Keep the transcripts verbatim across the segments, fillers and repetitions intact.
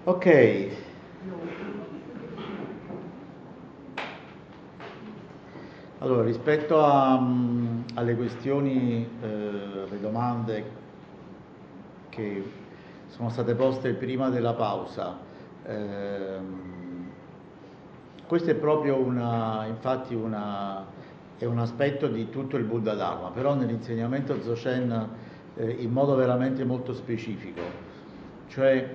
Ok, allora rispetto a, mm, alle questioni, eh, le domande che sono state poste prima della pausa, ehm, questo è proprio una, infatti una, è un aspetto di tutto il Buddha Dharma, però nell'insegnamento Dzogchen eh, in modo veramente molto specifico, cioè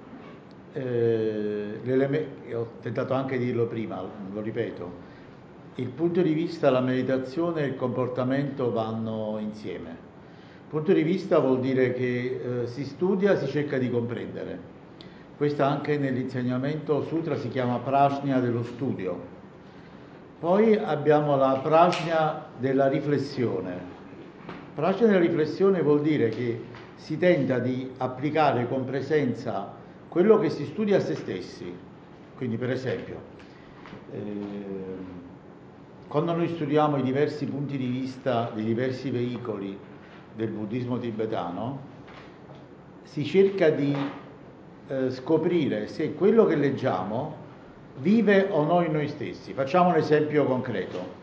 eh, l'eleme- ho tentato anche di dirlo prima, lo ripeto, il punto di vista, la meditazione e il comportamento vanno insieme. Il punto di vista vuol dire che eh, si studia, si cerca di comprendere. Questa anche nell'insegnamento sutra si chiama prajna dello studio. Poi abbiamo la prajna della riflessione. Prajna della riflessione vuol dire che si tenta di applicare con presenza quello che si studia a se stessi. Quindi per esempio, eh, quando noi studiamo i diversi punti di vista dei diversi veicoli del buddismo tibetano, si cerca di eh, scoprire se quello che leggiamo vive o no in noi stessi. Facciamo un esempio concreto.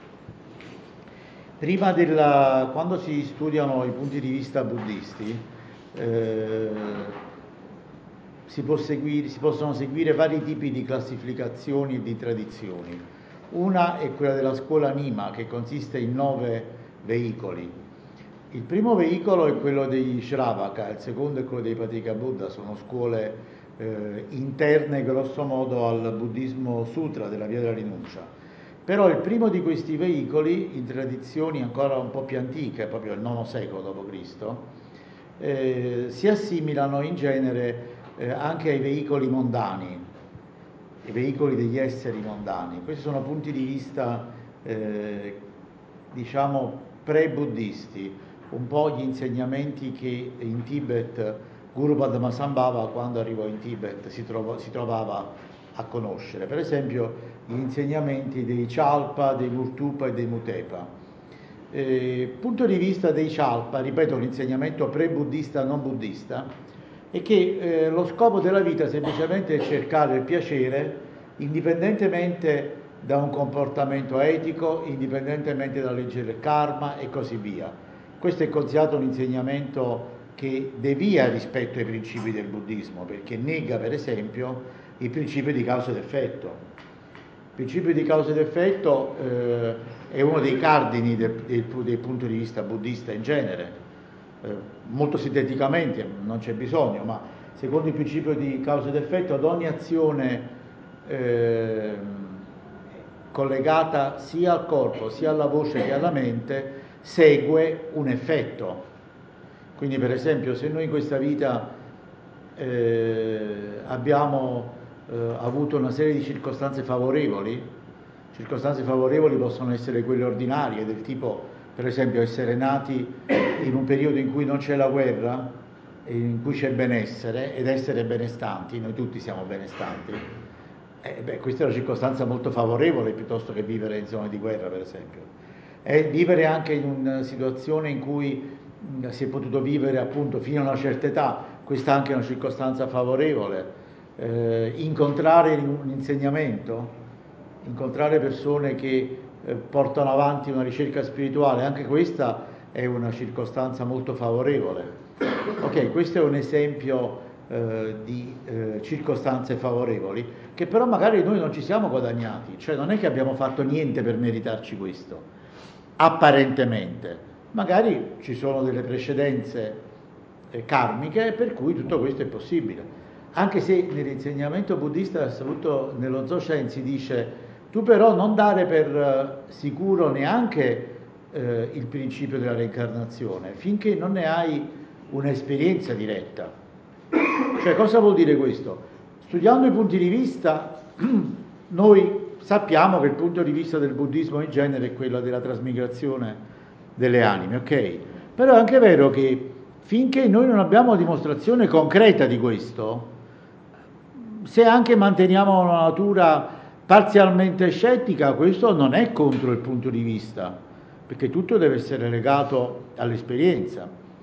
Prima della, quando si studiano i punti di vista buddisti, eh, si, può seguire, si possono seguire vari tipi di classificazioni e di tradizioni. Una è quella della scuola Nima, che consiste in nove veicoli. Il primo veicolo è quello degli Shravaka, il secondo è quello dei Patika Buddha, sono scuole eh, interne grosso modo al buddismo sutra della via della rinuncia. Però il primo di questi veicoli, in tradizioni ancora un po' più antiche, proprio il nono secolo dopo Cristo, eh, si assimilano in genere eh, anche ai veicoli mondani, i veicoli degli esseri mondani. Questi sono punti di vista, eh, diciamo, pre-buddisti, un po' gli insegnamenti che in Tibet Guru Padmasambhava, quando arrivò in Tibet, si, trovò, si trovava a conoscere. Per esempio gli insegnamenti dei Chalpa, dei Murtupa e dei Mutepa. Eh, punto di vista dei Chalpa, ripeto, l'insegnamento pre-buddista non buddista, è che eh, lo scopo della vita semplicemente è cercare il piacere indipendentemente da un comportamento etico, indipendentemente dalla legge del karma e così via. Questo è considerato un insegnamento che devia rispetto ai principi del buddismo, perché nega per esempio il principio di causa ed effetto. Il principio di causa ed effetto eh, è uno dei cardini del, del, del punto di vista buddista in genere. Eh, molto sinteticamente, non c'è bisogno, ma secondo il principio di causa ed effetto ad ogni azione eh, collegata sia al corpo, sia alla voce che alla mente, segue un effetto. Quindi per esempio se noi in questa vita eh, abbiamo eh, avuto una serie di circostanze favorevoli, circostanze favorevoli possono essere quelle ordinarie, del tipo per esempio essere nati in un periodo in cui non c'è la guerra, in cui c'è benessere ed essere benestanti, noi tutti siamo benestanti. Eh, beh, questa è una circostanza molto favorevole piuttosto che vivere in zone di guerra, per esempio. E vivere anche in una situazione in cui mh, si è potuto vivere appunto fino a una certa età, questa è anche una circostanza favorevole. Eh, incontrare un insegnamento, incontrare persone che eh, portano avanti una ricerca spirituale, anche questa è una circostanza molto favorevole. Ok, questo è un esempio eh, di eh, circostanze favorevoli che però magari noi non ci siamo guadagnati, cioè non è che abbiamo fatto niente per meritarci questo, apparentemente, magari ci sono delle precedenze eh, karmiche per cui tutto questo è possibile. Anche se nell'insegnamento buddista, soprattutto nello Dzogchen, si dice tu però non dare per eh, sicuro neanche eh, il principio della reincarnazione finché non ne hai un'esperienza diretta. Cioè, cosa vuol dire questo? Studiando i punti di vista, noi sappiamo che il punto di vista del buddismo in genere è quello della trasmigrazione delle anime, ok? Però è anche vero che finché noi non abbiamo dimostrazione concreta di questo, se anche manteniamo una natura parzialmente scettica, questo non è contro il punto di vista, perché tutto deve essere legato all'esperienza.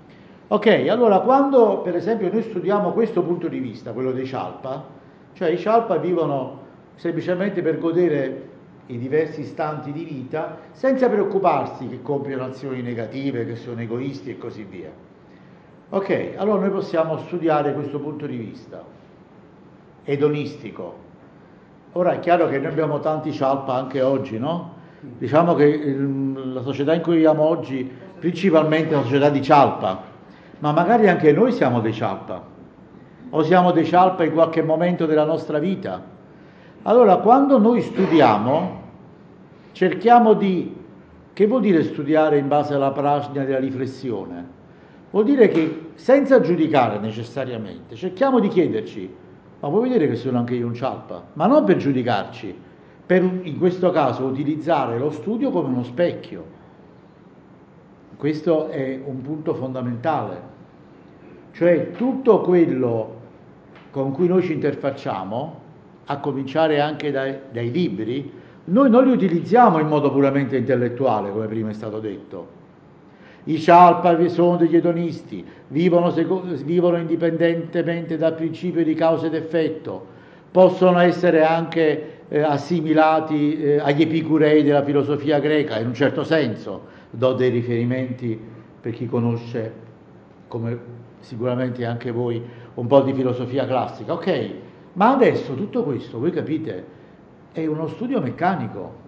Ok, allora quando per esempio noi studiamo questo punto di vista, quello dei Shalpa, cioè i Shalpa vivono semplicemente per godere i diversi istanti di vita senza preoccuparsi che compiono azioni negative, che sono egoisti e così via. Ok, allora noi possiamo studiare questo punto di vista edonistico. Ora è chiaro che noi abbiamo tanti Shalpa anche oggi, no? Diciamo che il- la società in cui viviamo oggi principalmente è una società di Shalpa, ma magari anche noi siamo dei Shalpa, o siamo dei Shalpa in qualche momento della nostra vita. Allora, quando noi studiamo, cerchiamo di... Che vuol dire studiare in base alla prasna della riflessione? Vuol dire che, senza giudicare necessariamente, cerchiamo di chiederci, ma vuoi vedere che sono anche io un Shalpa? Ma non per giudicarci, per in questo caso utilizzare lo studio come uno specchio. Questo è un punto fondamentale, cioè tutto quello con cui noi ci interfacciamo, a cominciare anche dai, dai libri, noi non li utilizziamo in modo puramente intellettuale, come prima è stato detto. I Shalpa sono degli edonisti, vivono, vivono indipendentemente dal principio di causa ed effetto, possono essere anche eh, assimilati eh, agli epicurei della filosofia greca, in un certo senso. Do dei riferimenti per chi conosce, come sicuramente anche voi, un po' di filosofia classica. Ok, ma adesso tutto questo, voi capite, è uno studio meccanico.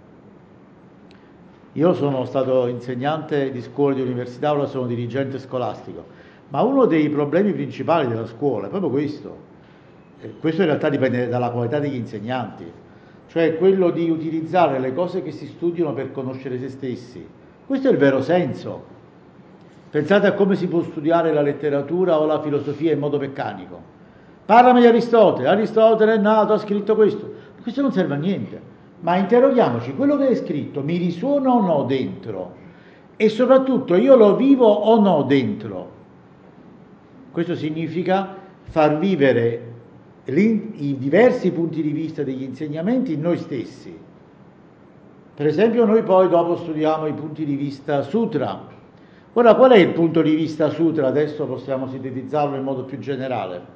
Io sono stato insegnante di scuola di università, ora sono dirigente scolastico, ma uno dei problemi principali della scuola è proprio questo. Eh, Questo in realtà dipende dalla qualità degli insegnanti, cioè quello di utilizzare le cose che si studiano per conoscere se stessi. Questo è il vero senso. Pensate a come si può studiare la letteratura o la filosofia in modo meccanico. Parlami di Aristotele, Aristotele è nato, ha scritto questo. Questo non serve a niente. Ma interroghiamoci, quello che è scritto mi risuona o no dentro? E soprattutto io lo vivo o no dentro? Questo significa far vivere i diversi punti di vista degli insegnamenti in noi stessi. Per esempio noi poi dopo studiamo i punti di vista sutra. Ora qual è il punto di vista sutra? Adesso possiamo sintetizzarlo in modo più generale.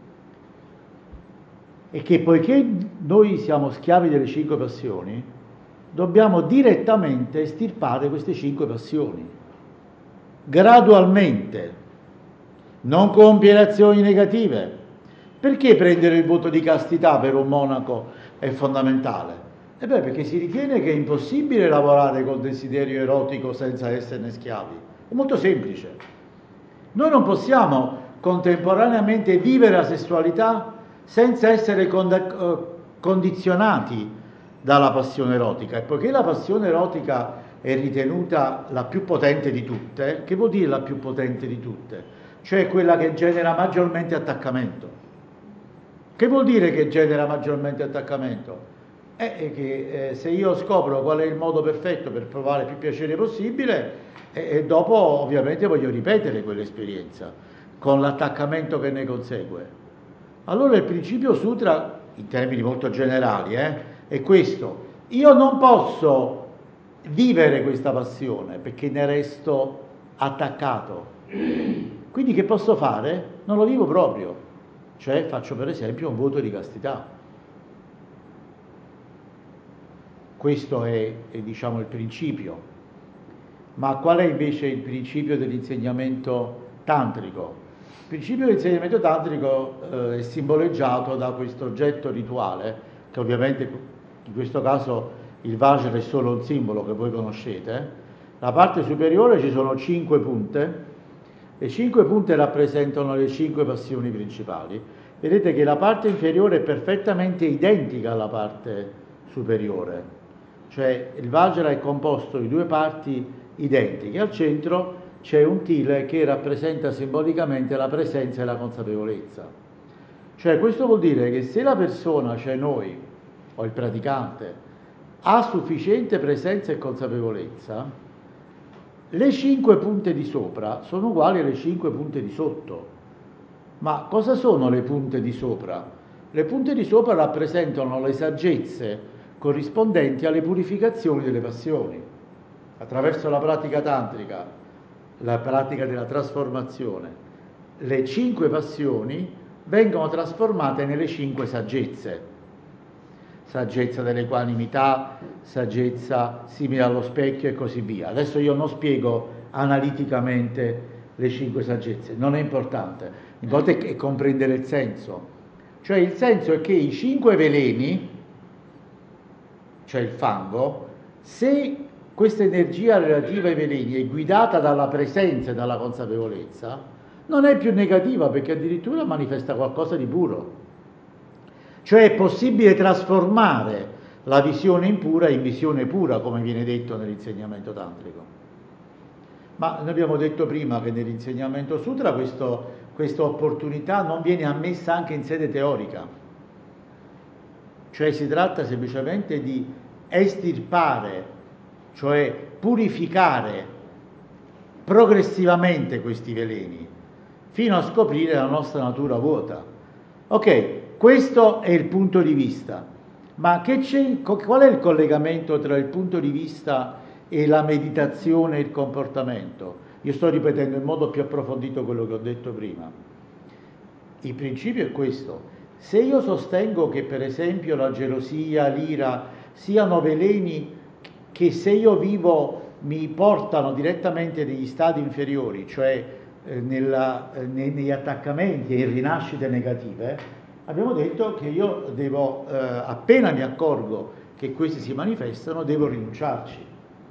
E che poiché noi siamo schiavi delle cinque passioni, dobbiamo direttamente estirpare queste cinque passioni, gradualmente, non compiere azioni negative. Perché prendere il voto di castità per un monaco è fondamentale? E beh, perché si ritiene che è impossibile lavorare col desiderio erotico senza esserne schiavi. È molto semplice. Noi non possiamo contemporaneamente vivere la sessualità senza essere condizionati dalla passione erotica. E poiché la passione erotica è ritenuta la più potente di tutte, che vuol dire la più potente di tutte? Cioè quella che genera maggiormente attaccamento. Che vuol dire che genera maggiormente attaccamento? È che eh, se io scopro qual è il modo perfetto per provare più piacere possibile, eh, e dopo ovviamente voglio ripetere quell'esperienza con l'attaccamento che ne consegue. Allora il principio sutra, in termini molto generali, eh, è questo. Io non posso vivere questa passione perché ne resto attaccato. Quindi che posso fare? Non lo vivo proprio. Cioè faccio per esempio un voto di castità. Questo è, è diciamo il principio. Ma qual è invece il principio dell'insegnamento tantrico? Il principio dell'insegnamento tantrico eh, è simboleggiato da questo oggetto rituale, che ovviamente in questo caso il Vajra è solo un simbolo che voi conoscete. La parte superiore ci sono cinque punte, le cinque punte rappresentano le cinque passioni principali. Vedete che la parte inferiore è perfettamente identica alla parte superiore, cioè il Vajra è composto di due parti identiche. Al centro c'è un tile che rappresenta simbolicamente la presenza e la consapevolezza. Cioè questo vuol dire che se la persona, cioè noi, o il praticante, ha sufficiente presenza e consapevolezza, le cinque punte di sopra sono uguali alle cinque punte di sotto. Ma cosa sono le punte di sopra? Le punte di sopra rappresentano le saggezze corrispondenti alle purificazioni delle passioni. Attraverso la pratica tantrica la pratica della trasformazione, le cinque passioni vengono trasformate nelle cinque saggezze. Saggezza dell'equanimità, saggezza simile allo specchio e così via. Adesso io non spiego analiticamente le cinque saggezze, non è importante, l'importante è comprendere il senso. Cioè il senso è che i cinque veleni, cioè il fango, se questa energia relativa ai veleni è guidata dalla presenza e dalla consapevolezza, non è più negativa perché addirittura manifesta qualcosa di puro. Cioè è possibile trasformare la visione impura in visione pura, come viene detto nell'insegnamento tantrico. Ma noi abbiamo detto prima che nell'insegnamento sutra questo, questa opportunità non viene ammessa anche in sede teorica. Cioè si tratta semplicemente di estirpare, cioè purificare progressivamente questi veleni, fino a scoprire la nostra natura vuota. Ok, questo è il punto di vista, ma che c'è, qual è il collegamento tra il punto di vista e la meditazione e il comportamento? Io sto ripetendo in modo più approfondito quello che ho detto prima. Il principio è questo: se io sostengo che per esempio la gelosia, l'ira siano veleni che se io vivo mi portano direttamente negli stadi inferiori, cioè eh, nella, eh, nei, negli attaccamenti e in rinascite negative, abbiamo detto che io devo, eh, appena mi accorgo che questi si manifestano, devo rinunciarci.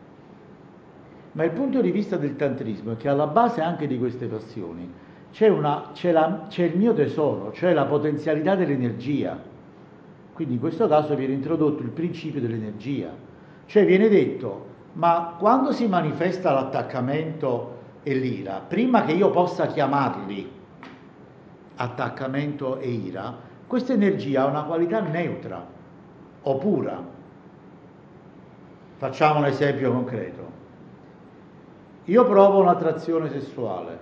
Ma il punto di vista del tantrismo è che alla base anche di queste passioni c'è, una, c'è, la, c'è il mio tesoro, cioè la potenzialità dell'energia. Quindi in questo caso viene introdotto il principio dell'energia. Cioè viene detto, ma quando si manifesta l'attaccamento e l'ira, prima che io possa chiamarli attaccamento e ira, questa energia ha una qualità neutra o pura. Facciamo un esempio concreto. Io provo un'attrazione sessuale,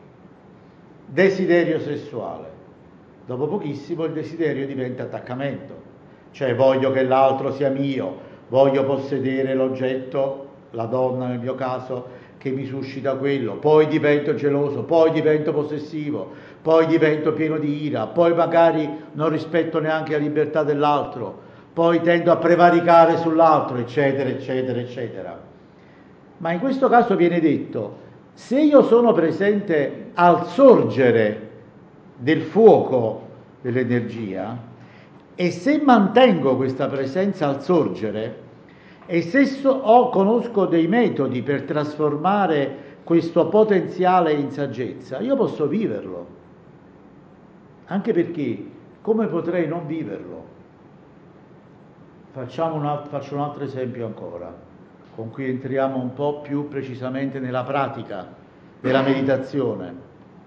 desiderio sessuale. Dopo pochissimo il desiderio diventa attaccamento, cioè voglio che l'altro sia mio, voglio possedere l'oggetto, la donna nel mio caso, che mi suscita quello, poi divento geloso, poi divento possessivo, poi divento pieno di ira, poi magari non rispetto neanche la libertà dell'altro, poi tendo a prevaricare sull'altro, eccetera, eccetera, eccetera. Ma in questo caso viene detto, se io sono presente al sorgere del fuoco dell'energia e se mantengo questa presenza al sorgere e se so, o conosco dei metodi per trasformare questo potenziale in saggezza, io posso viverlo. Anche perché, come potrei non viverlo? Facciamo un alt- faccio un altro esempio ancora, con cui entriamo un po' più precisamente nella pratica della meditazione.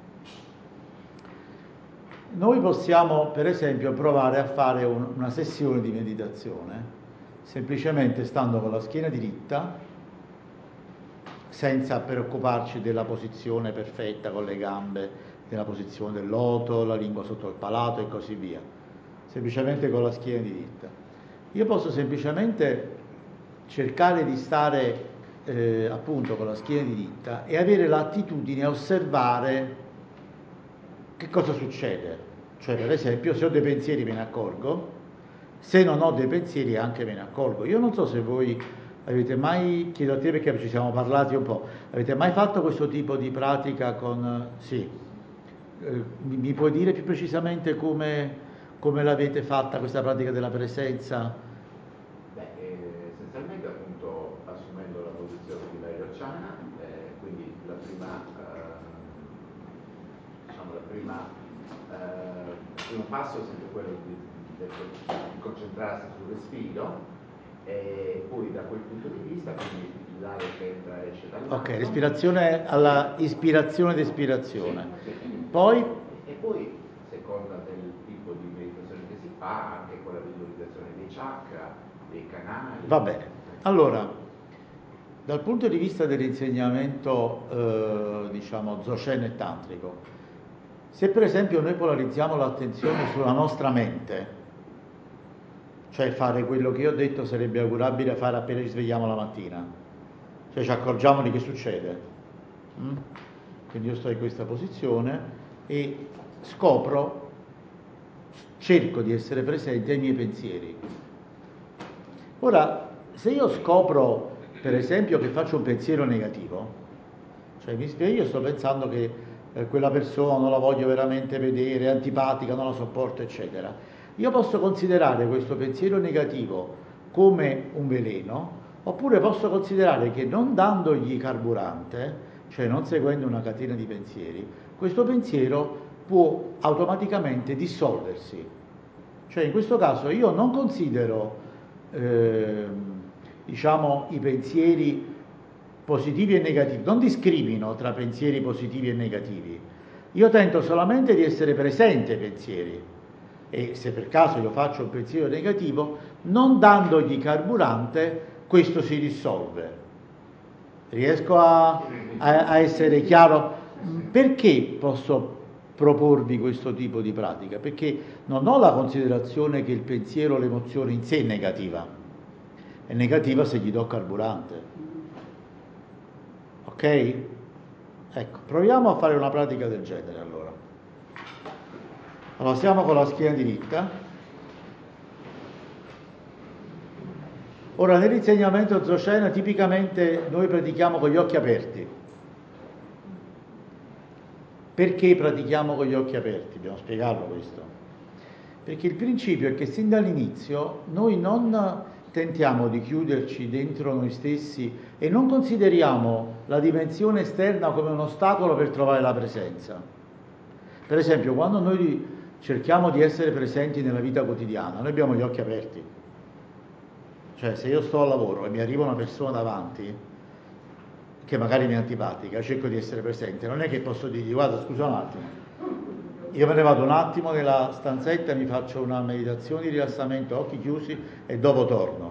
Noi possiamo, per esempio, provare a fare un, una sessione di meditazione, semplicemente stando con la schiena diritta, senza preoccuparci della posizione perfetta con le gambe, della posizione del loto, la lingua sotto il palato e così via. Semplicemente con la schiena diritta. Io posso semplicemente cercare di stare eh, appunto con la schiena diritta e avere l'attitudine a osservare che cosa succede. Cioè, per esempio, se ho dei pensieri me ne accorgo, se non ho dei pensieri anche me ne accorgo. Io non so se voi avete mai, chiedo a te perché ci siamo parlati un po', avete mai fatto questo tipo di pratica con... Sì, eh, mi, mi puoi dire più precisamente come, come l'avete fatta questa pratica della presenza? Beh, eh, essenzialmente appunto assumendo la posizione di Vairocana, eh, quindi la prima, eh, diciamo la prima, eh, il primo passo è sempre quello di, di, di concentrarsi sul respiro e poi da quel punto di vista, quindi l'aria che entra e esce dal naso. Ok, respirazione alla ispirazione ed espirazione. Poi? E poi, a seconda del tipo di meditazione che si fa, anche con la visualizzazione dei chakra, dei canali. Va bene. Allora, dal punto di vista dell'insegnamento, eh, diciamo, dzogchen e tantrico, se per esempio noi polarizziamo l'attenzione sulla nostra mente, cioè fare quello che io ho detto sarebbe augurabile fare appena ci svegliamo la mattina, cioè ci accorgiamo di che succede, Mm? Quindi io sto in questa posizione e scopro, cerco di essere presente ai miei pensieri. Ora, se io scopro, per esempio, che faccio un pensiero negativo, cioè mi sveglio e sto pensando che eh, quella persona non la voglio veramente vedere, è antipatica, non la sopporto, eccetera, io posso considerare questo pensiero negativo come un veleno, oppure posso considerare che non dandogli carburante, cioè non seguendo una catena di pensieri, questo pensiero può automaticamente dissolversi. Cioè in questo caso io non considero eh, diciamo i pensieri positivi e negativi, non discrimino tra pensieri positivi e negativi, io tento solamente di essere presente ai pensieri e se per caso io faccio un pensiero negativo, non dandogli carburante, questo si dissolve. Riesco a, a, a essere chiaro? Perché posso proporvi questo tipo di pratica? Perché non ho la considerazione che il pensiero o l'emozione in sé è negativa, è negativa se gli do carburante. Ok? Ecco, proviamo a fare una pratica del genere allora. Allora, siamo con la schiena diritta. Ora, nell'insegnamento Dzogchen tipicamente noi pratichiamo con gli occhi aperti. Perché pratichiamo con gli occhi aperti? Dobbiamo spiegarlo questo. Perché il principio è che sin dall'inizio noi non tentiamo di chiuderci dentro noi stessi e non consideriamo la dimensione esterna come un ostacolo per trovare la presenza. Per esempio, quando noi cerchiamo di essere presenti nella vita quotidiana, noi abbiamo gli occhi aperti. Cioè, se io sto al lavoro e mi arriva una persona davanti, che magari mi è antipatica, cerco di essere presente. Non è che posso dirgli, guarda, scusa un attimo, io me ne vado un attimo nella stanzetta, mi faccio una meditazione di rilassamento, occhi chiusi, e dopo torno.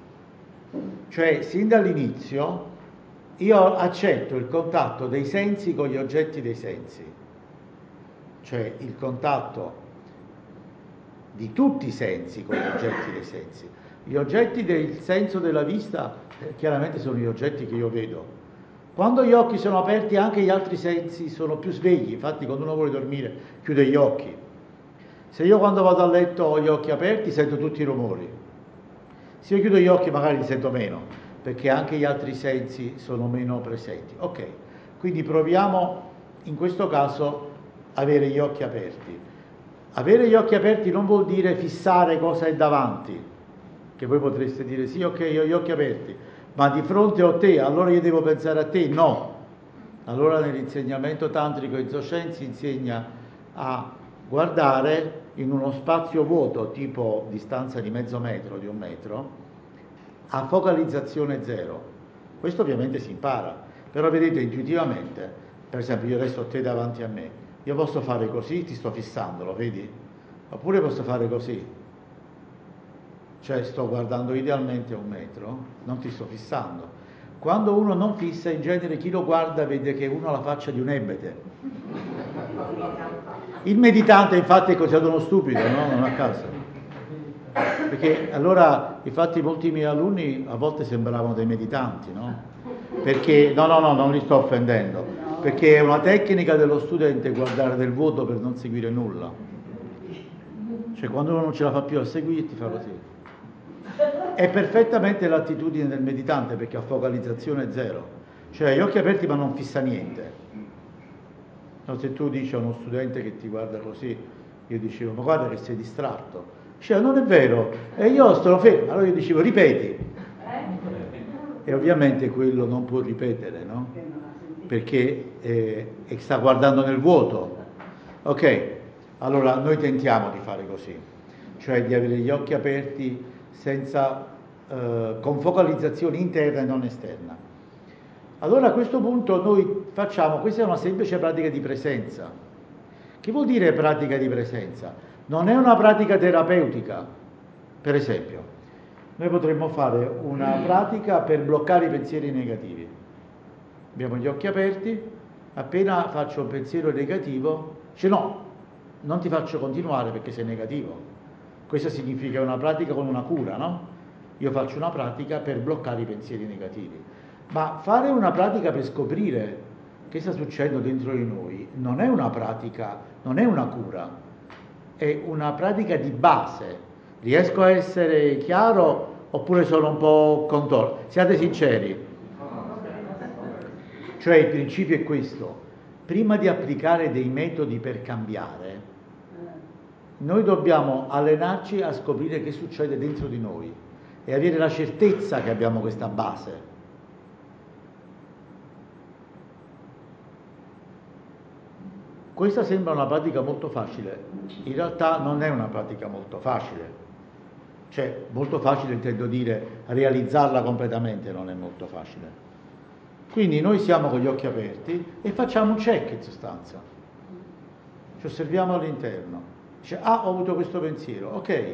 Cioè, sin dall'inizio, io accetto il contatto dei sensi con gli oggetti dei sensi. Cioè, il contatto di tutti i sensi con gli oggetti dei sensi. Gli oggetti del senso della vista, eh, chiaramente sono gli oggetti che io vedo. Quando gli occhi sono aperti anche gli altri sensi sono più svegli, infatti quando uno vuole dormire chiude gli occhi. Se io quando vado a letto ho gli occhi aperti sento tutti i rumori, se io chiudo gli occhi magari li sento meno, perché anche gli altri sensi sono meno presenti. Ok, quindi proviamo in questo caso avere gli occhi aperti. Avere gli occhi aperti non vuol dire fissare cosa è davanti, che voi potreste dire sì, ok, io ho gli occhi aperti, ma di fronte a te, allora io devo pensare a te? No. Allora nell'insegnamento tantrico e Dzogchen si insegna a guardare in uno spazio vuoto, tipo distanza di mezzo metro, di un metro, a focalizzazione zero. Questo ovviamente si impara, però vedete intuitivamente, per esempio io adesso ho te davanti a me, io posso fare così, ti sto fissando, lo vedi? Oppure posso fare così. Cioè sto guardando idealmente a un metro, non ti sto fissando. Quando uno non fissa, in genere chi lo guarda vede che uno ha la faccia di un ebete. Il meditante infatti è considerato uno stupido, no? Non a caso. Perché allora, infatti molti miei alunni a volte sembravano dei meditanti, no? Perché, no, no, no, non li sto offendendo, perché è una tecnica dello studente guardare nel vuoto per non seguire nulla. Cioè quando uno non ce la fa più a seguirti fa così. È perfettamente l'attitudine del meditante perché ha focalizzazione zero, cioè gli occhi aperti ma non fissa niente. No, se tu dici a uno studente che ti guarda così, io dicevo ma guarda che sei distratto, cioè non è vero, e io sto fermo, allora io dicevo ripeti, e ovviamente quello non può ripetere, no? Perché eh, sta guardando nel vuoto. Ok, allora noi tentiamo di fare così, cioè di avere gli occhi aperti senza, eh, con focalizzazione interna e non esterna. Allora a questo punto noi facciamo, questa è una semplice pratica di presenza. Che vuol dire pratica di presenza? Non è una pratica terapeutica. Per esempio, noi potremmo fare una pratica per bloccare i pensieri negativi. Abbiamo gli occhi aperti, appena faccio un pensiero negativo, dice no, non ti faccio continuare perché sei negativo. Questo significa una pratica con una cura, no? Io faccio una pratica per bloccare i pensieri negativi. Ma fare una pratica per scoprire che sta succedendo dentro di noi non è una pratica, non è una cura, è una pratica di base. Riesco a essere chiaro oppure sono un po' contorto? Siate sinceri. Cioè il principio è questo: prima di applicare dei metodi per cambiare, noi dobbiamo allenarci a scoprire che succede dentro di noi e avere la certezza che abbiamo questa base. Questa sembra una pratica molto facile, in realtà non è una pratica molto facile. Cioè, molto facile intendo dire, realizzarla completamente non è molto facile. Quindi noi siamo con gli occhi aperti e facciamo un check in sostanza. Ci osserviamo all'interno. Dice, ah, ho avuto questo pensiero, ok.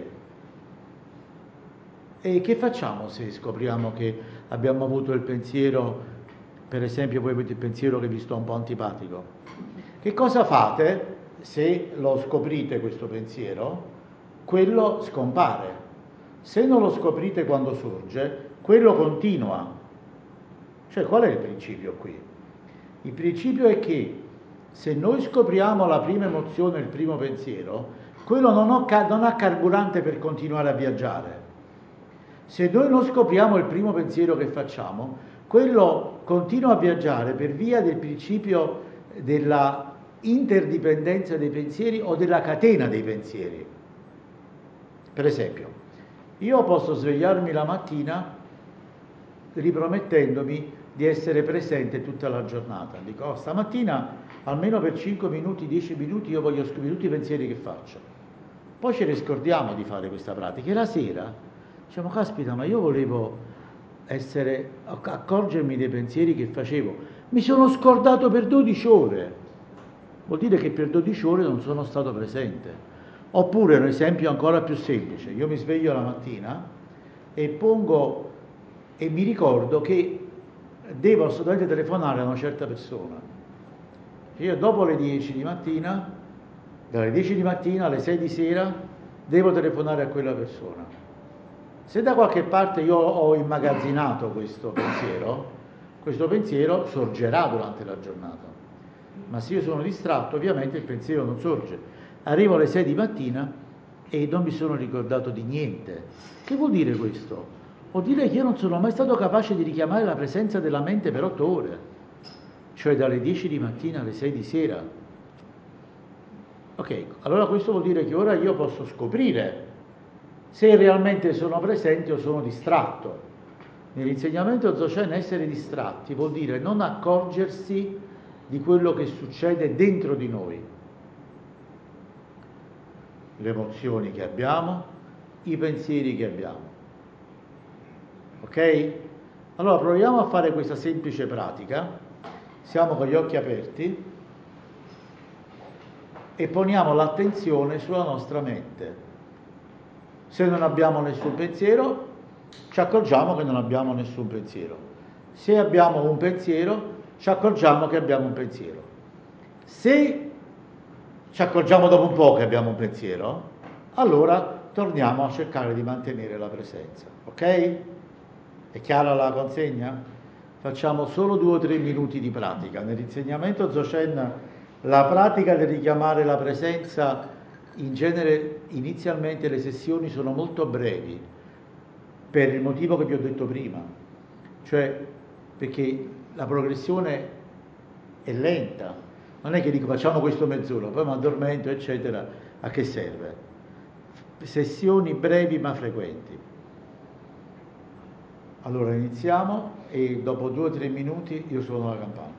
E che facciamo se scopriamo che abbiamo avuto il pensiero, per esempio voi avete il pensiero che vi sto un po' antipatico? Che cosa fate se lo scoprite questo pensiero? Quello scompare. Se non lo scoprite quando sorge, quello continua. Cioè, qual è il principio qui? Il principio è che se noi scopriamo la prima emozione, il primo pensiero, quello non, ho, non ha carburante per continuare a viaggiare. Se noi non scopriamo il primo pensiero che facciamo, quello continua a viaggiare per via del principio della interdipendenza dei pensieri o della catena dei pensieri. Per esempio, io posso svegliarmi la mattina ripromettendomi di essere presente tutta la giornata. Dico, oh, stamattina almeno per cinque minuti, dieci minuti io voglio scoprire tutti i pensieri che faccio. Poi ce ne scordiamo di fare questa pratica e la sera diciamo, caspita, ma io volevo essere, accorgermi dei pensieri che facevo. Mi sono scordato per dodici ore. Vuol dire che per dodici ore non sono stato presente. Oppure un esempio ancora più semplice, io mi sveglio la mattina e pongo e mi ricordo che devo assolutamente telefonare a una certa persona. Io dopo le dieci di mattina, dalle dieci di mattina alle sei di sera, devo telefonare a quella persona. Se da qualche parte io ho immagazzinato questo pensiero, questo pensiero sorgerà durante la giornata. Ma se io sono distratto, ovviamente il pensiero non sorge. Arrivo alle sei di mattina e non mi sono ricordato di niente. Che vuol dire questo? Vuol dire che io non sono mai stato capace di richiamare la presenza della mente per otto ore, cioè dalle dieci di mattina alle sei di sera. Ok, allora questo vuol dire che ora io posso scoprire se realmente sono presente o sono distratto. Nell'insegnamento Dzogchen essere distratti vuol dire non accorgersi di quello che succede dentro di noi. Le emozioni che abbiamo, i pensieri che abbiamo. Ok? Allora proviamo a fare questa semplice pratica. Siamo con gli occhi aperti e poniamo l'attenzione sulla nostra mente. Se non abbiamo nessun pensiero, ci accorgiamo che non abbiamo nessun pensiero. Se abbiamo un pensiero, ci accorgiamo che abbiamo un pensiero. Se ci accorgiamo dopo un po' che abbiamo un pensiero, allora torniamo a cercare di mantenere la presenza. Ok? È chiara la consegna? Facciamo solo due o tre minuti di pratica. Nell'insegnamento Dzogchen la pratica del richiamare la presenza, in genere inizialmente le sessioni sono molto brevi, per il motivo che vi ho detto prima, cioè perché la progressione è lenta. Non è che dico facciamo questo mezz'ora, poi mi addormento, eccetera, a che serve? Sessioni brevi ma frequenti. Allora iniziamo e dopo due o tre minuti io suono la campana.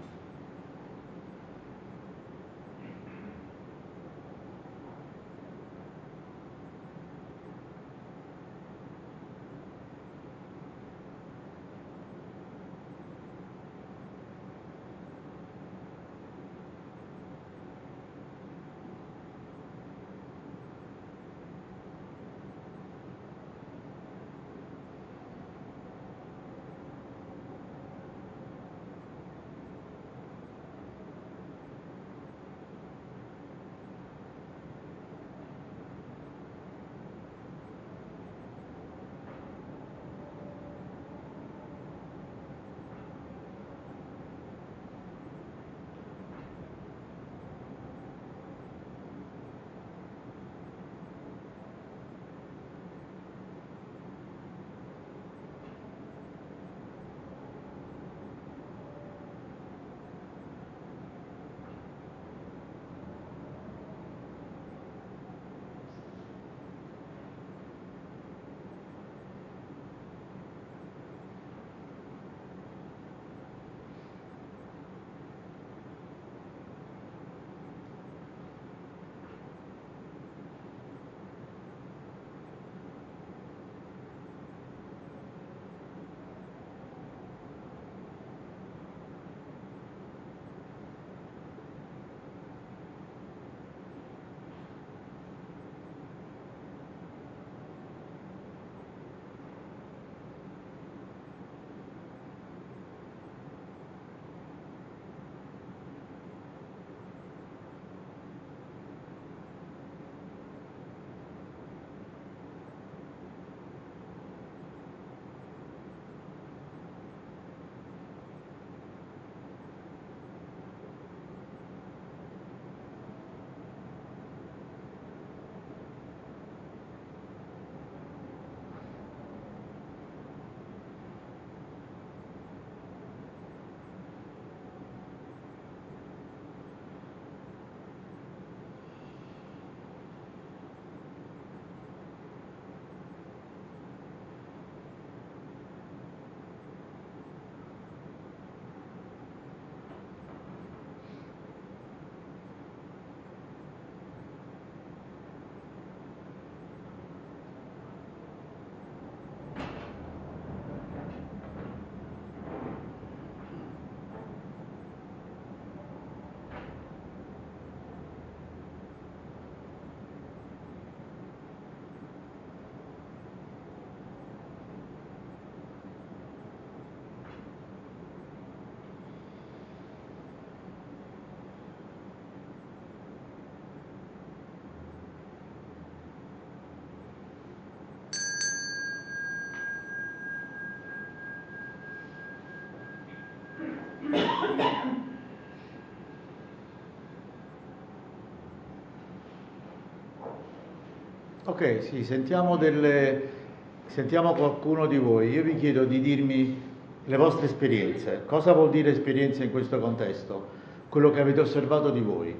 Ok, sì, sentiamo, delle, sentiamo qualcuno di voi. Io vi chiedo di dirmi le vostre esperienze. Cosa vuol dire esperienza in questo contesto? Quello che avete osservato di voi.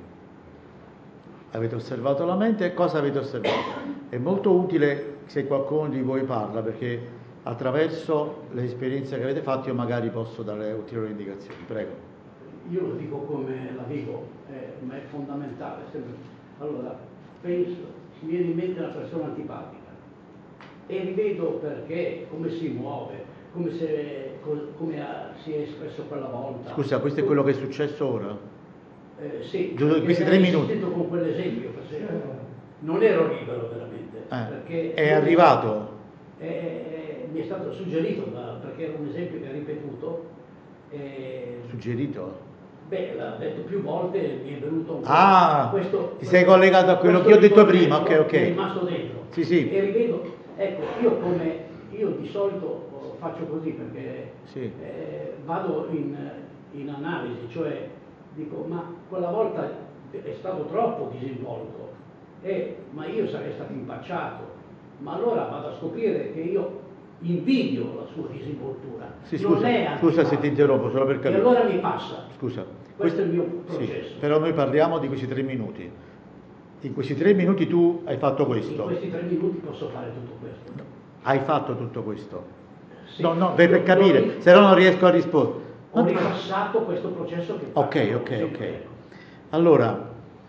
Avete osservato la mente e cosa avete osservato? È molto utile se qualcuno di voi parla, perché attraverso le esperienze che avete fatto io magari posso dare ulteriori indicazioni. Prego. Io lo dico come la vivo, eh, ma è fondamentale. Allora, penso, mi viene in mente una persona antipatica e rivedo perché, come si muove, come, se, come ha, si è espresso quella volta. Scusa, questo è quello che è successo ora? Eh, sì, Giusto, questi tre minuti. con quell'esempio, perché non ero libero veramente. Eh, perché è arrivato? È, è, mi è stato suggerito, da, perché era un esempio che ha ripetuto. Eh, Suggerito? Beh, l'ha detto più volte, mi è venuto un po'. Ah, questo, ti sei collegato a quello che io ho detto prima, ok, ok. È rimasto dentro. Sì, sì. E rivedo, ecco, io come, io di solito faccio così perché sì. eh, vado in, in analisi, cioè dico, ma quella volta è stato troppo disinvolto, eh, ma io sarei stato impacciato, ma allora vado a scoprire che io invidio la sua disinvoltura. Sì, non scusa, è scusa se ti interrompo, solo per capire. E allora mi passa. Scusa. Questo è il mio processo. Sì, però noi parliamo di questi tre minuti. In questi tre minuti tu hai fatto questo. In questi tre minuti posso fare tutto questo. No. Hai fatto tutto questo? Sì. No, no, per, per capire, io, se no non riesco a rispondere. Ho non ripassato ti... questo processo che faccio. Ok, ok, ok. Allora,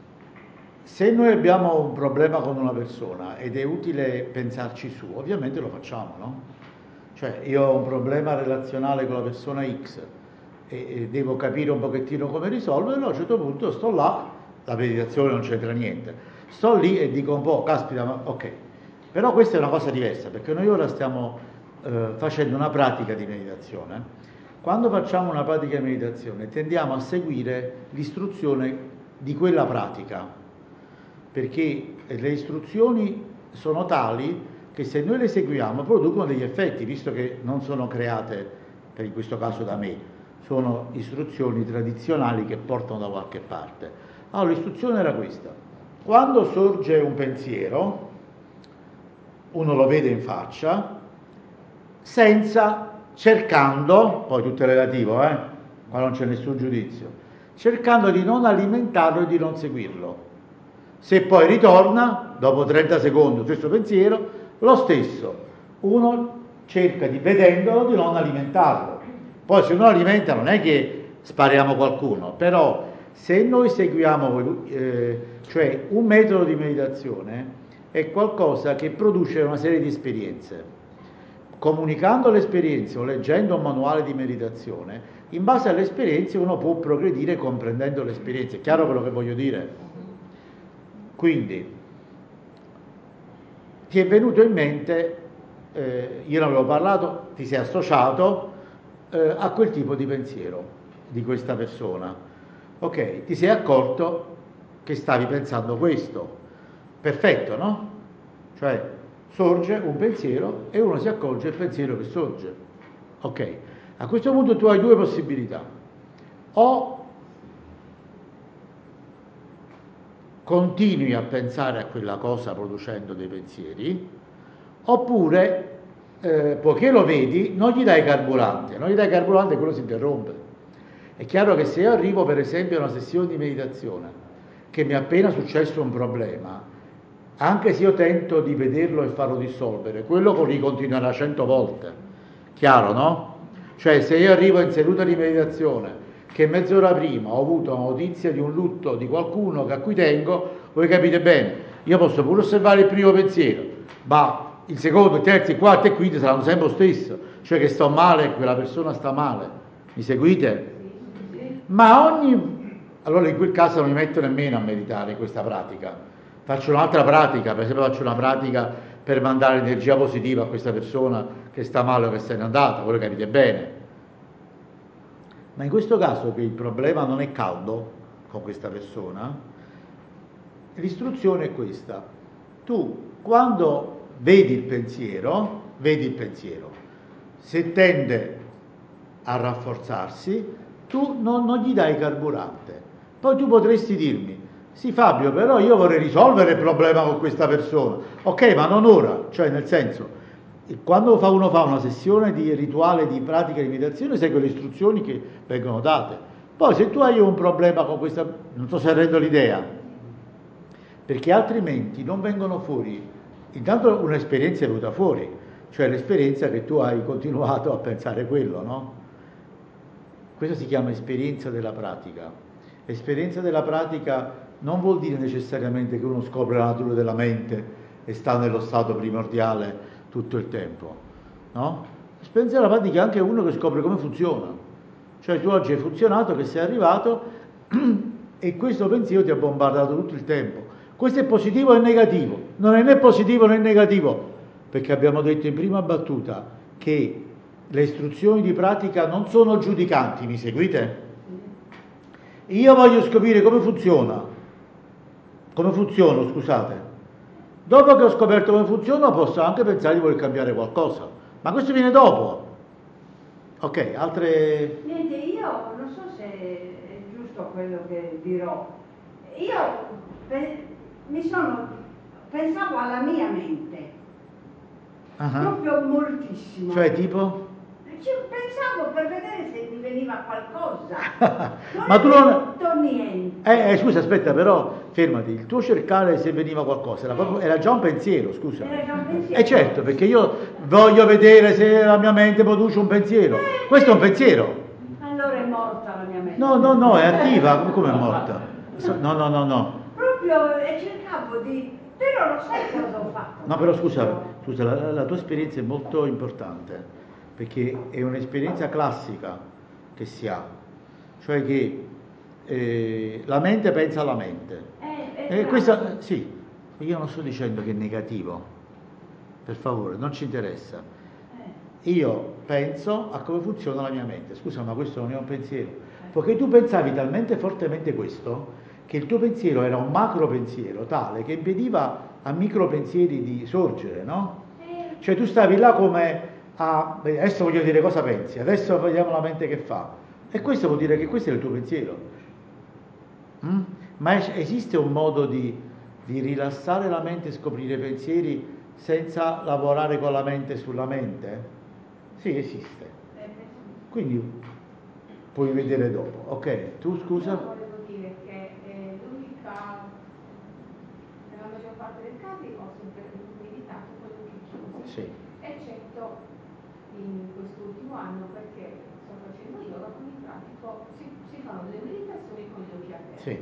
se noi abbiamo un problema con una persona ed è utile pensarci su, ovviamente lo facciamo, no? Cioè, io ho un problema relazionale con la persona X e, e devo capire un pochettino come risolverlo, a un certo punto sto là, la meditazione non c'entra niente, sto lì e dico un po', caspita, ma ok. Però questa è una cosa diversa, perché noi ora stiamo eh, facendo una pratica di meditazione. Quando facciamo una pratica di meditazione tendiamo a seguire l'istruzione di quella pratica, perché le istruzioni sono tali che se noi le seguiamo producono degli effetti, visto che non sono create, per in questo caso da me, sono istruzioni tradizionali che portano da qualche parte. Allora l'istruzione era questa: quando sorge un pensiero, uno lo vede in faccia, senza, cercando, poi tutto è relativo, eh? Qua non c'è nessun giudizio, cercando di non alimentarlo e di non seguirlo. Se poi ritorna, dopo trenta secondi, stesso pensiero, lo stesso, uno cerca di, vedendolo, di non alimentarlo. Poi se non alimenta non è che spariamo qualcuno, però se noi seguiamo, eh, cioè un metodo di meditazione è qualcosa che produce una serie di esperienze. Comunicando le esperienze o leggendo un manuale di meditazione, in base alle esperienze uno può progredire comprendendo le esperienze. È chiaro quello che voglio dire? Quindi ti è venuto in mente, eh, io ne avevo parlato, ti sei associato eh, a quel tipo di pensiero di questa persona. Ok, ti sei accorto che stavi pensando questo. Perfetto, no? Cioè sorge un pensiero e uno si accorge del pensiero che sorge. Ok, a questo punto tu hai due possibilità. O continui a pensare a quella cosa producendo dei pensieri, oppure, eh, poiché lo vedi, non gli dai carburante, non gli dai carburante e quello si interrompe. È chiaro che se io arrivo per esempio a una sessione di meditazione, che mi è appena successo un problema, anche se io tento di vederlo e farlo dissolvere, quello lo ricontinuerà cento volte. Chiaro, no? Cioè se io arrivo in seduta di meditazione che mezz'ora prima ho avuto una notizia di un lutto di qualcuno a cui tengo, voi capite bene, io posso pure osservare il primo pensiero, ma il secondo, il terzo, il quarto e il quinto saranno sempre lo stesso, cioè che sto male e quella persona sta male. Mi seguite? Ma ogni... Allora in quel caso non mi metto nemmeno a meditare questa pratica. Faccio un'altra pratica, per esempio faccio una pratica per mandare energia positiva a questa persona che sta male o che se n'è andata, voi lo capite bene. Ma in questo caso che il problema non è caldo con questa persona, l'istruzione è questa. Tu quando vedi il pensiero, vedi il pensiero, se tende a rafforzarsi, tu non, non gli dai carburante. Poi tu potresti dirmi, Sì Fabio, però io vorrei risolvere il problema con questa persona. Ok, ma non ora, cioè nel senso, quando fa- uno fa una sessione di rituale di pratica di meditazione segue le istruzioni che vengono date. Poi se tu hai un problema con questa, non so se rendo l'idea, perché altrimenti non vengono fuori, intanto un'esperienza è venuta fuori, cioè l'esperienza che tu hai continuato a pensare quello, no? Questa si chiama esperienza della pratica. L'esperienza della pratica non vuol dire necessariamente che uno scopre la natura della mente e sta nello stato primordiale tutto il tempo, no? L'esperienza della pratica è anche uno che scopre come funziona. Cioè tu oggi hai funzionato, che sei arrivato e questo pensiero ti ha bombardato tutto il tempo. Questo è positivo e negativo? Non è né positivo né negativo, perché abbiamo detto in prima battuta che le istruzioni di pratica non sono giudicanti, mi seguite? Io voglio scoprire come funziona. Come funziono, scusate. Dopo che ho scoperto come funziona posso anche pensare di voler cambiare qualcosa, ma questo viene dopo. Ok, altre... Niente, io non so se è giusto quello che dirò. Io pe- mi sono, pensavo alla mia mente, uh-huh. proprio moltissimo. Cioè tipo? Ci pensavo per vedere se mi veniva qualcosa. Non Ma tu non... detto niente. Eh, eh, scusa, aspetta, però, fermati. Il tuo cercare se veniva qualcosa era, proprio, era già un pensiero, scusa. Era già un pensiero. Eh certo, perché io voglio vedere se la mia mente produce un pensiero. Questo è un pensiero. Allora è morta la mia mente. No, no, no, è attiva. Come è morta? No, no, no, no. Proprio eh, cercavo di... Però lo sai cosa ho fatto? No, però scusa, scusa la, la tua esperienza è molto importante, perché è un'esperienza classica che si ha, cioè che eh, la mente pensa alla mente. Eh, E eh, questa, sì, io non sto dicendo che è negativo, per favore, non ci interessa. Io penso a come funziona la mia mente. Scusa, ma questo non è un pensiero. Poiché tu pensavi talmente fortemente questo, che il tuo pensiero era un macro pensiero tale che impediva a micro pensieri di sorgere, no? Cioè tu stavi là come a... adesso voglio dire cosa pensi, adesso vediamo la mente che fa. E questo vuol dire che questo è il tuo pensiero. Mm? Ma es- esiste un modo di, di rilassare la mente e scoprire i pensieri senza lavorare con la mente sulla mente? Sì, esiste. Quindi puoi vedere dopo. Ok, tu scusa? Io volevo dire che eh, l'unica, nella maggior parte dei casi ho sempre meditato con gli occhi chiusi, Sì. eccetto in quest'ultimo anno perché sto facendo yoga, quindi pratico, si, si fanno delle meditazioni con gli occhi aperti. Sì.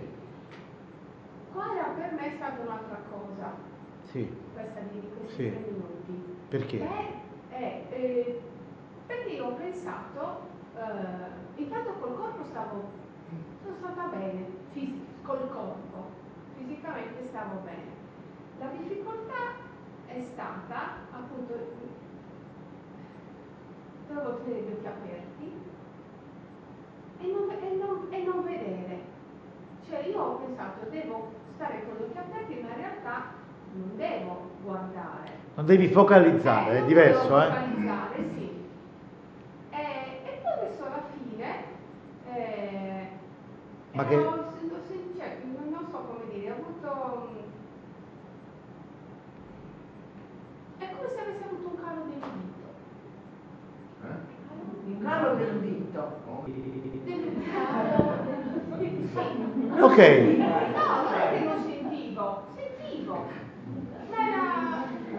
Qua era per me è stata un'altra cosa, Sì. questa di di questi Sì. tre minuti. Perché? Beh, eh, eh, perché io ho pensato, eh, intanto col corpo stavo, sono stata bene, fis- col corpo, fisicamente stavo bene. La difficoltà è stata, appunto, dovevo tenere gli occhi aperti e non, e non, e non vedere. Cioè io ho pensato, devo stare con gli occhi aperti, ma in realtà non devo guardare. Non devi focalizzare, eh, è non diverso, devo eh? focalizzare, sì. E, e poi adesso alla fine, eh, Ma eh, che- ho, ho sen- cioè, non, non so come dire, ho avuto... mm, è come se avessi avuto un calo dell'udito. Eh? Un calo del dito. Del calo del... Sì. Ok. No, non è che non sentivo, sentivo. Ma era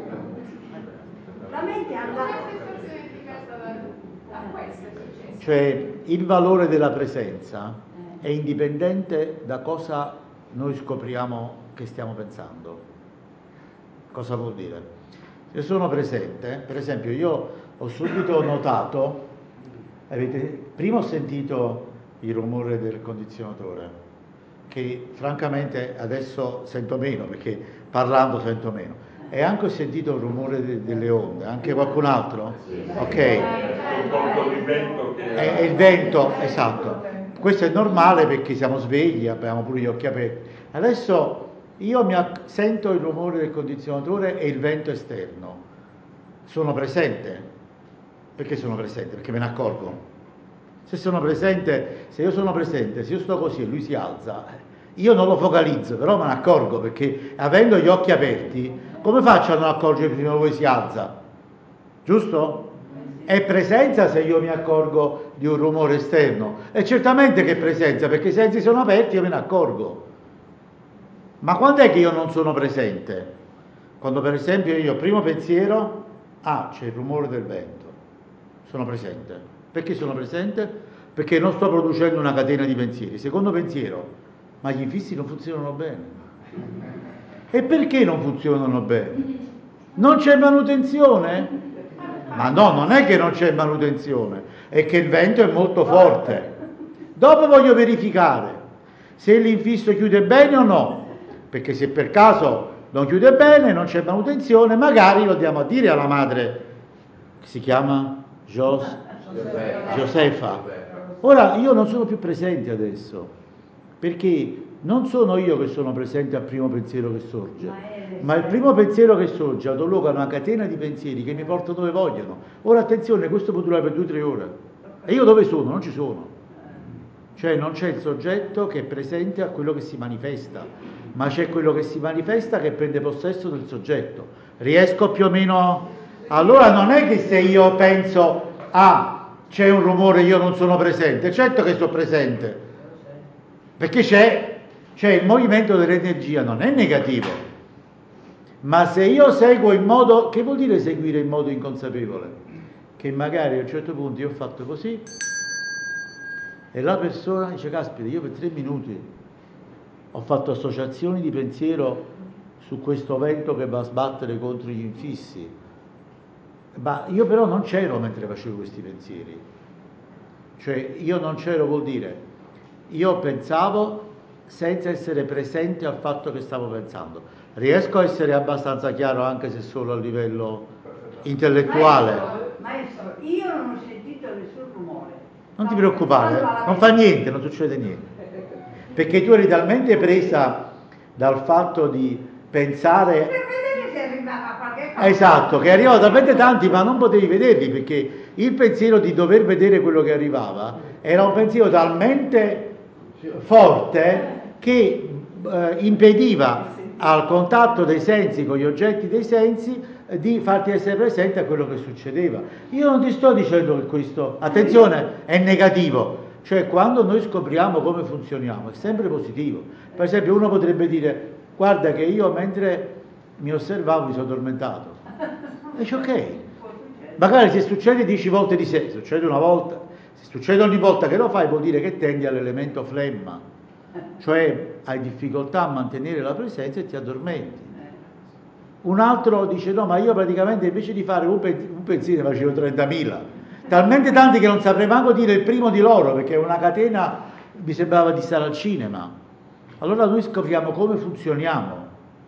La mente è una andata. sensazione diversa da, da questo è successo. Cioè, il valore della presenza è indipendente da cosa noi scopriamo che stiamo pensando. Cosa vuol dire? Se sono presente, per esempio, io ho subito notato, avete, prima ho sentito il rumore del condizionatore, che francamente adesso sento meno, perché parlando sento meno. E anche ho sentito il rumore de- delle onde, anche qualcun altro? Ok. Un colpo di vento che... È, è il vento, esatto. Questo è normale perché siamo svegli, abbiamo pure gli occhi aperti. Adesso io mi acc- sento il rumore del condizionatore e il vento esterno. Sono presente. Perché sono presente? Perché me ne accorgo. Se sono presente, se io sono presente, se io sto così e lui si alza, io non lo focalizzo, però me ne accorgo, perché avendo gli occhi aperti, come faccio a non accorgere prima che lui si alza? Giusto? È presenza se io mi accorgo di un rumore esterno. E certamente che è presenza, perché i sensi sono aperti, io me ne accorgo. Ma quando è che io non sono presente? Quando per esempio io, primo pensiero, ah, c'è il rumore del vento, sono presente. Perché sono presente? Perché non sto producendo una catena di pensieri. Secondo pensiero, ma gli infissi non funzionano bene. E perché non funzionano bene? Non c'è manutenzione? Ma no, non è che non c'è manutenzione, è che il vento è molto forte. Dopo voglio verificare se l'infisso chiude bene o no, perché se per caso non chiude bene, non c'è manutenzione, magari lo diamo a dire alla madre, che si chiama Jos- Josefa. Ora, io non sono più presente adesso, perché non sono io che sono presente al primo pensiero che sorge, ma il primo pensiero che sorge ha dato luogo a una catena di pensieri che mi porta dove vogliono. Ora attenzione, questo può durare per due o tre ore. E io dove sono? Non ci sono. Cioè non c'è il soggetto che è presente a quello che si manifesta, ma c'è quello che si manifesta che prende possesso del soggetto. Riesco più o meno... Allora non è che se io penso, ah, c'è un rumore, io non sono presente. Certo che sono presente, perché c'è... Cioè il movimento dell'energia non è negativo, ma se io seguo in modo, che vuol dire seguire in modo inconsapevole? Che magari a un certo punto io ho fatto così e la persona dice, caspita, io per tre minuti ho fatto associazioni di pensiero su questo vento che va a sbattere contro gli infissi, ma io però non c'ero mentre facevo questi pensieri. Cioè io non c'ero vuol dire, io pensavo senza essere presente al fatto che stavo pensando. Riesco a essere abbastanza chiaro anche se solo a livello intellettuale. Maestro, maestro, io non ho sentito nessun rumore. Non ti preoccupare, non fa niente, non succede niente. Perché tu eri talmente presa dal fatto di pensare... Per vedere se arrivava qualche cosa. Esatto, che arrivava talmente tanti ma non potevi vederli, perché il pensiero di dover vedere quello che arrivava era un pensiero talmente forte che eh, impediva al contatto dei sensi con gli oggetti dei sensi eh, di farti essere presente a quello che succedeva. Io non ti sto dicendo che questo, attenzione, è negativo, cioè quando noi scopriamo come funzioniamo è sempre positivo. Per esempio uno potrebbe dire, guarda che io mentre mi osservavo mi sono addormentato. E dice ok, magari se succede dieci volte di sé, succede una volta, se succede ogni volta che lo fai vuol dire che tendi all'elemento flemma, cioè hai difficoltà a mantenere la presenza e ti addormenti. Un altro dice no, ma io praticamente invece di fare un, pen- un pensiero ne facevo trentamila, talmente tanti che non saprei manco dire il primo di loro, perché una catena mi sembrava di stare al cinema. Allora noi scopriamo come funzioniamo.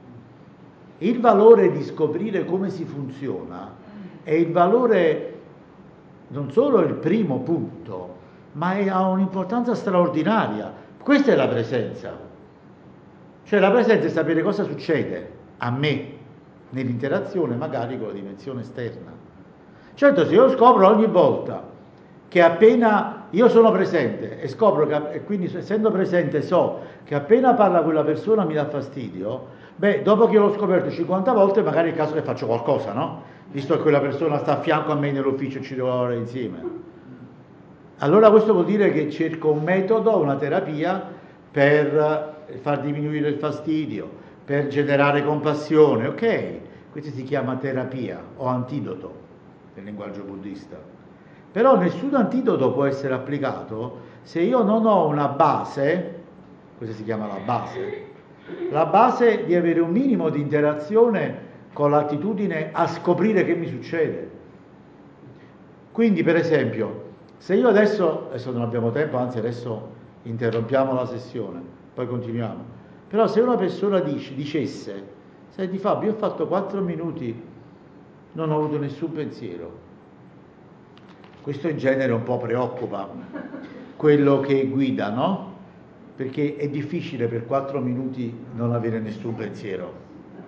Il valore di scoprire come si funziona è il valore, non solo il primo punto, ma è, ha un'importanza straordinaria. Questa è la presenza. Cioè la presenza è sapere cosa succede a me nell'interazione magari con la dimensione esterna. Certo, se io scopro ogni volta che appena io sono presente e scopro che, e quindi essendo presente so che appena parla quella persona mi dà fastidio, beh, dopo che l'ho scoperto cinquanta volte magari è il caso che faccio qualcosa, no? Visto che quella persona sta a fianco a me nell'ufficio e ci devo lavorare insieme. Allora questo vuol dire che cerco un metodo, una terapia per far diminuire il fastidio, per generare compassione, ok? Questo si chiama terapia o antidoto nel linguaggio buddista. Però nessun antidoto può essere applicato se io non ho una base, questa si chiama la base, la base di avere un minimo di interazione con l'attitudine a scoprire che mi succede. Quindi per esempio, se io adesso, adesso non abbiamo tempo, anzi adesso interrompiamo la sessione, poi continuiamo, però se una persona dice, dicesse, senti Fabio, io ho fatto quattro minuti, non ho avuto nessun pensiero, questo in genere un po' preoccupa quello che guida, no? Perché è difficile per quattro minuti non avere nessun pensiero.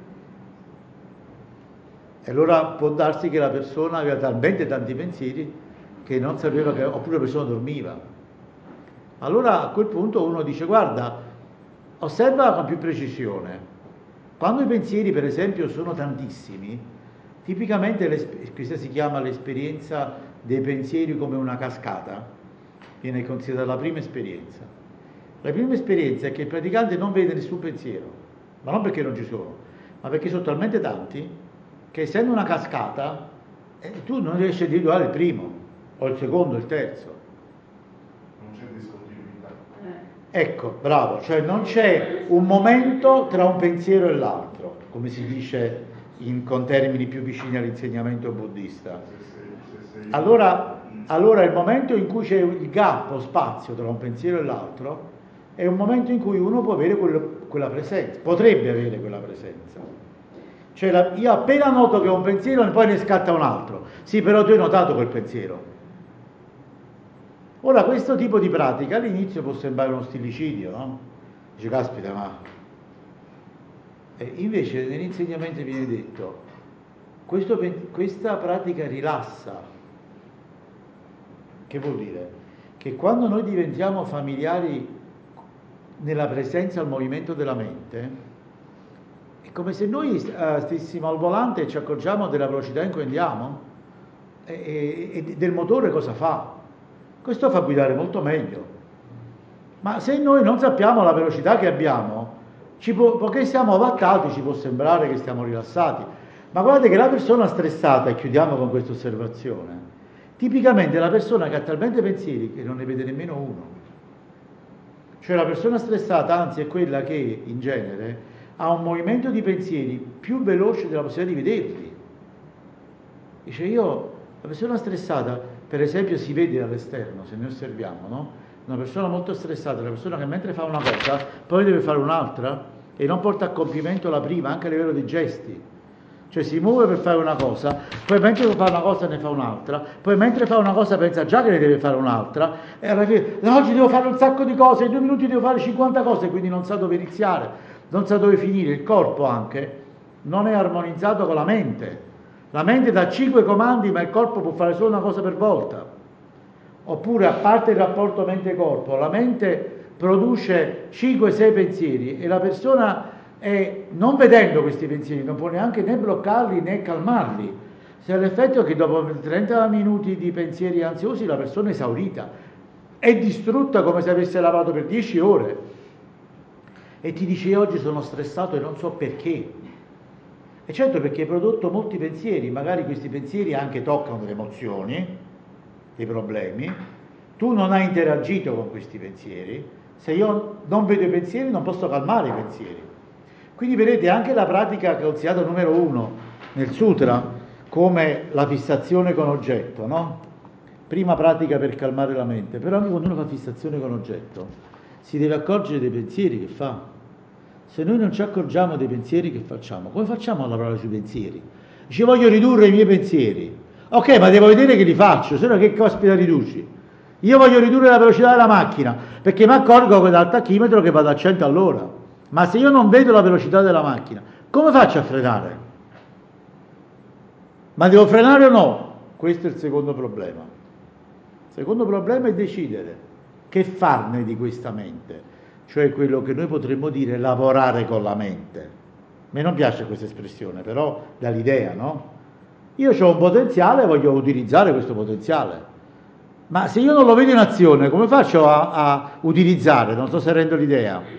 E allora può darsi che la persona aveva talmente tanti pensieri che non sapeva che, oppure la persona dormiva. Allora a quel punto uno dice, guarda, osserva con più precisione. Quando i pensieri, per esempio, sono tantissimi, tipicamente questa si chiama l'esperienza dei pensieri come una cascata, viene considerata la prima esperienza. La prima esperienza è che il praticante non vede nessun pensiero, ma non perché non ci sono, ma perché sono talmente tanti che essendo una cascata eh, tu non riesci a individuare il primo, o il secondo, il terzo. Non c'è discontinuità. Ecco, bravo, cioè non c'è un momento tra un pensiero e l'altro, come si dice in, con termini più vicini all'insegnamento buddista. Allora, allora il momento in cui c'è il gap o spazio tra un pensiero e l'altro è un momento in cui uno può avere quello, quella presenza, potrebbe avere quella presenza. Cioè la, io appena noto che ho un pensiero e poi ne scatta un altro. Sì, però tu hai notato quel pensiero. Ora, questo tipo di pratica all'inizio può sembrare uno stillicidio, no? Dice, caspita, ma... E invece nell'insegnamento viene detto, questo, questa pratica rilassa. Che vuol dire? Che quando noi diventiamo familiari nella presenza al movimento della mente, è come se noi uh, stessimo al volante e ci accorgiamo della velocità in cui andiamo e, e, e del motore cosa fa. Questo fa guidare molto meglio. Ma se noi non sappiamo la velocità che abbiamo, ci può, poiché siamo avattati, ci può sembrare che stiamo rilassati. Ma guardate che la persona stressata, e chiudiamo con questa osservazione, tipicamente è la persona che ha talmente pensieri che non ne vede nemmeno uno. Cioè la persona stressata, anzi, è quella che, in genere, ha un movimento di pensieri più veloce della possibilità di vederli. Dice, io, la persona stressata, per esempio, si vede dall'esterno, se ne osserviamo, no? Una persona molto stressata, una persona che mentre fa una cosa, poi deve fare un'altra e non porta a compimento la prima, anche a livello di gesti. Cioè si muove per fare una cosa, poi mentre fa una cosa ne fa un'altra, poi mentre fa una cosa pensa già che ne deve fare un'altra, e alla fine, no, oggi devo fare un sacco di cose, in due minuti devo fare cinquanta cose, quindi non sa dove iniziare, non sa dove finire. Il corpo anche non è armonizzato con la mente. La mente dà cinque comandi, ma il corpo può fare solo una cosa per volta. Oppure, a parte il rapporto mente-corpo, la mente produce cinque sei pensieri e la persona... e non vedendo questi pensieri non può neanche né bloccarli né calmarli. Se l'effetto è che dopo trenta minuti di pensieri ansiosi la persona è esaurita, è distrutta come se avesse lavorato per dieci ore e ti dice oggi sono stressato e non so perché. E certo, perché hai prodotto molti pensieri, magari questi pensieri anche toccano delle emozioni, dei problemi, tu non hai interagito con questi pensieri, se io non vedo i pensieri non posso calmare i pensieri. Quindi vedete anche la pratica che ho considerato numero uno nel sutra come la fissazione con oggetto, no? Prima pratica per calmare la mente, però anche quando uno fa fissazione con oggetto si deve accorgere dei pensieri che fa. Se noi non ci accorgiamo dei pensieri che facciamo, come facciamo a lavorare sui pensieri? Dice voglio ridurre i miei pensieri, ok, ma devo vedere che li faccio, se no che caspita riduci? Io voglio ridurre la velocità della macchina perché mi accorgo dal tachimetro che vado a cento all'ora. Ma se io non vedo la velocità della macchina, come faccio a frenare? Ma devo frenare o no? Questo è il secondo problema. Il secondo problema è decidere che farne di questa mente, cioè quello che noi potremmo dire lavorare con la mente. A me non piace questa espressione, però dà l'idea, no? Io ho un potenziale e voglio utilizzare questo potenziale. Ma se io non lo vedo in azione, come faccio a, a utilizzare? Non so se rendo l'idea.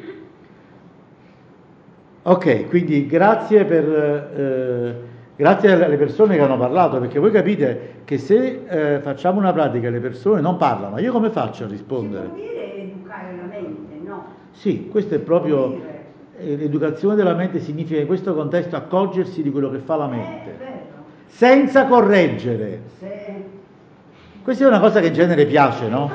Ok, quindi grazie per eh, grazie alle persone che hanno parlato, perché voi capite che se eh, facciamo una pratica e le persone non parlano, io come faccio a rispondere? Si può dire educare la mente, no? Sì, questo è proprio eh, l'educazione della mente, significa in questo contesto accorgersi di quello che fa la mente, È vero. senza correggere. Se... Questa è una cosa che in genere piace, no?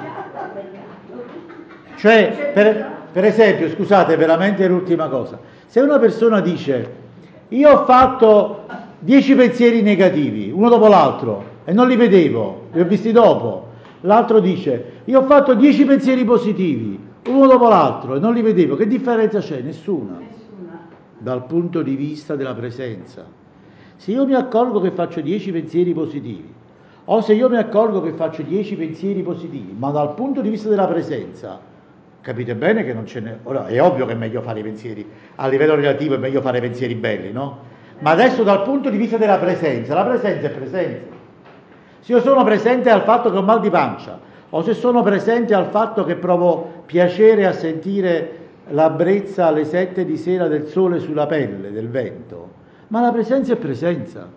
Cioè, per, per esempio, scusate, veramente l'ultima cosa. Se una persona dice, io ho fatto dieci pensieri negativi, uno dopo l'altro, e non li vedevo, li ho visti dopo. L'altro dice, io ho fatto dieci pensieri positivi, uno dopo l'altro, e non li vedevo. Che differenza c'è? Nessuna. Nessuna. Dal punto di vista della presenza. Se io mi accorgo che faccio dieci pensieri positivi, o se io mi accorgo che faccio dieci pensieri positivi, ma dal punto di vista della presenza, Capite bene che non ce n'è. Ora è ovvio che è meglio fare i pensieri, a livello relativo è meglio fare pensieri belli, no? Ma adesso dal punto di vista della presenza, la presenza è presenza. Se io sono presente al fatto che ho mal di pancia, o se sono presente al fatto che provo piacere a sentire la brezza alle sette di sera del sole sulla pelle, del vento, ma la presenza è presenza.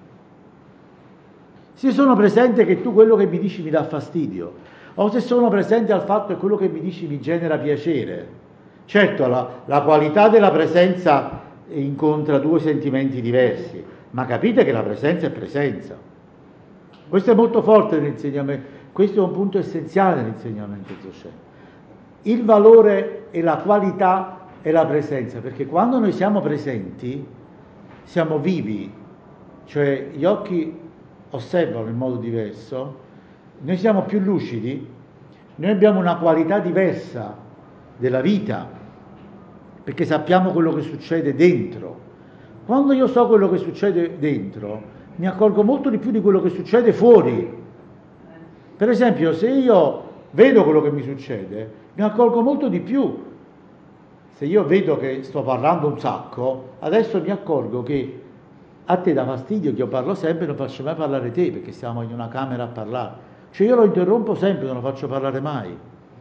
Se sono presente che tu quello che mi dici mi dà fastidio, o se sono presente al fatto che quello che mi dici mi genera piacere. Certo, la, la qualità della presenza incontra due sentimenti diversi, ma capite che la presenza è presenza. Questo è molto forte nell'insegnamento, questo è un punto essenziale nell'insegnamento Dzogchen. Il valore e la qualità è la presenza, perché quando noi siamo presenti, siamo vivi, cioè gli occhi osservano in modo diverso, noi siamo più lucidi, noi abbiamo una qualità diversa della vita, perché sappiamo quello che succede dentro. Quando io so quello che succede dentro, mi accorgo molto di più di quello che succede fuori. Per esempio, se io vedo quello che mi succede, mi accorgo molto di più. Se io vedo che sto parlando un sacco, adesso mi accorgo che a te dà fastidio che io parlo sempre e non faccio mai parlare te, perché siamo in una camera a parlare. Cioè io lo interrompo sempre, non lo faccio parlare mai.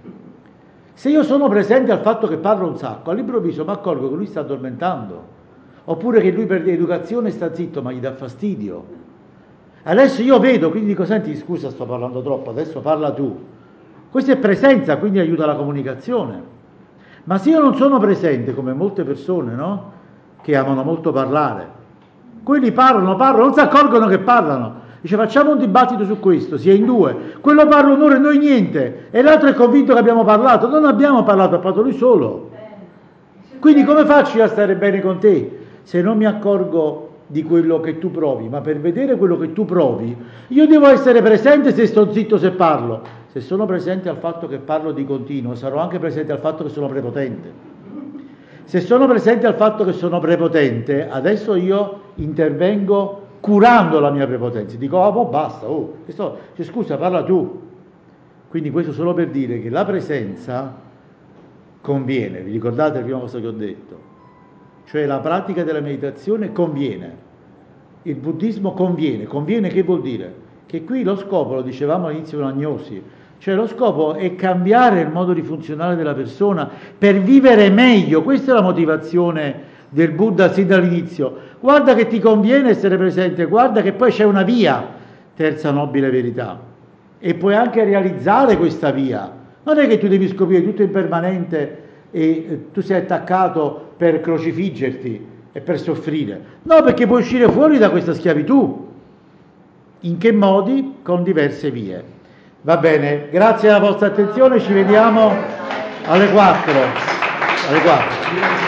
Se io sono presente al fatto che parlo un sacco, all'improvviso mi accorgo che lui sta addormentando, oppure che lui per educazione sta zitto ma gli dà fastidio. Adesso io vedo, quindi dico, senti, scusa, sto parlando troppo, adesso parla tu. Questa è presenza, quindi aiuta la comunicazione. Ma se io non sono presente, come molte persone, no? Che amano molto parlare, quelli parlano, parlano, non si accorgono che parlano. Dice, facciamo un dibattito su questo, si è in due. Quello parla un'ora e noi niente. E l'altro è convinto che abbiamo parlato. Non abbiamo parlato, ha parlato lui solo. Quindi come faccio io a stare bene con te se non mi accorgo di quello che tu provi? Ma per vedere quello che tu provi, io devo essere presente se sto zitto, se parlo. Se sono presente al fatto che parlo di continuo, sarò anche presente al fatto che sono prepotente. Se sono presente al fatto che sono prepotente, adesso io intervengo curando la mia prepotenza. Dico, oh, oh basta, oh, sto... cioè, scusa, parla tu. Quindi questo solo per dire che la presenza conviene. Vi ricordate la prima cosa che ho detto? Cioè la pratica della meditazione conviene. Il buddismo conviene. Conviene che vuol dire? Che qui lo scopo, lo dicevamo all'inizio dell'agnosi, cioè lo scopo è cambiare il modo di funzionare della persona per vivere meglio. Questa è la motivazione del Buddha sin dall'inizio. Guarda che ti conviene essere presente, guarda che poi c'è una via, terza nobile verità, e puoi anche realizzare questa via. Non è che tu devi scoprire tutto impermanente e tu sei attaccato per crocifiggerti e per soffrire. No, perché puoi uscire fuori da questa schiavitù. In che modi? Con diverse vie. Va bene, grazie alla vostra attenzione, ci vediamo alle quattro. Alle quattro.